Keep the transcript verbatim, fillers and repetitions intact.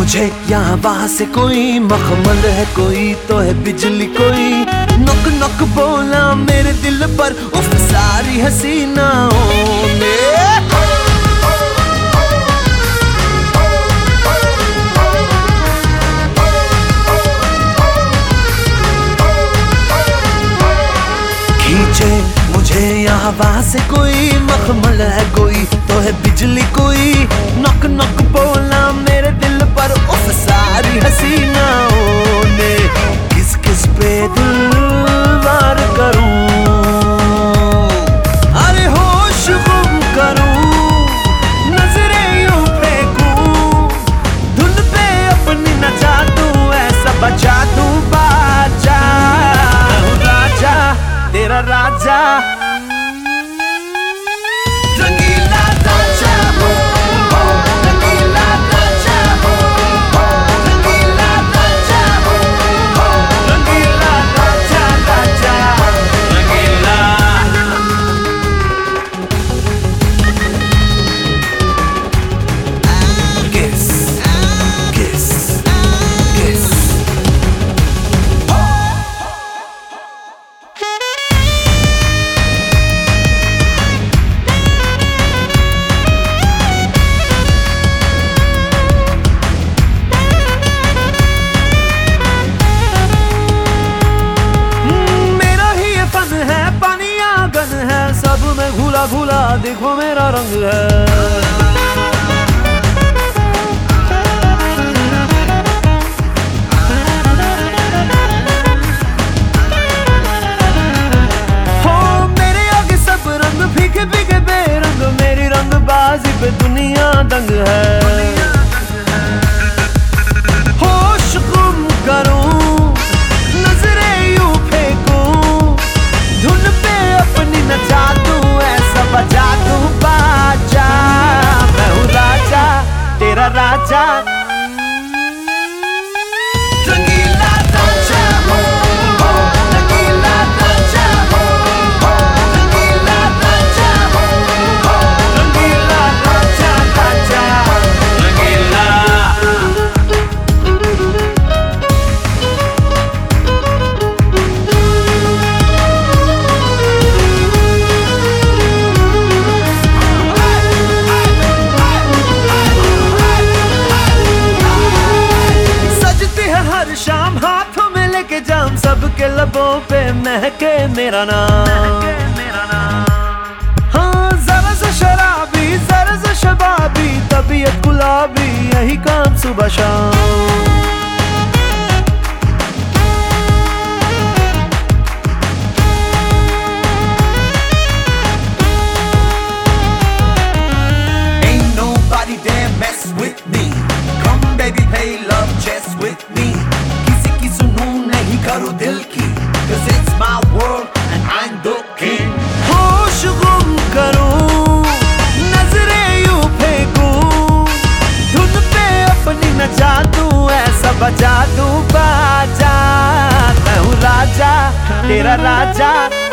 मुझे यहाँ वहाँ से कोई मखमल है, कोई तो है बिजली, कोई नक नक बोला मेरे दिल पर उफ सारी हसीनाओं ने। खींचे मुझे यहाँ वहाँ से कोई मखमल है, कोई तो है बिजली, कोई नक नक बोला मेरे दिल पर उफ सारी हसीनाओं ने। किस किस पे दिल वार करूं, अरे होश गुम करूं, नजरें यूं फेंकूं, धुन पे अपनी नचा दूं, ऐसा बजा दूं बाजा। मैं हूँ राजा तेरा राजा, रंगीला राजा हो, रंगीला राजा हो, रंगीला राजा हो, रंगीला राजा राजा रंगीला। किस किस किस सब में घुला घुला देखो मेरा रंग है। हो मेरे आगे सब रंग फीके फीके बेरंग, मेरी रंगबाजी पे दुनिया दंग है। होश गुम करूं, नजरें यूं फेंकूं, धुन पे अपनी नचा दूं, ऐसा बजा दूं बाजा। मैं हूँ राजा तेरा राजा, रंगीला राजा हो, रंगीला राजा हो, रंगीला राजा हो, रंगीला राजा राजा रंगीला। हर शाम हाथों में लेके जाम, सबके लबों पे महके मेरा नाम। हाँ जरा सा शराबी, जरा सा शबाबी, तबीयत गुलाबी, यही काम सुबह शाम। Ain't nobody dare mess with me, come baby play love chess with me। करो दिल की, cause it's my world and I'm the king। होश गुम करूं, नजरें यूं फेंकूं, धुन पे अपनी नचा दूं, ऐसा बजा दूं बाजा। मैं हूँ राजा तेरा राजा।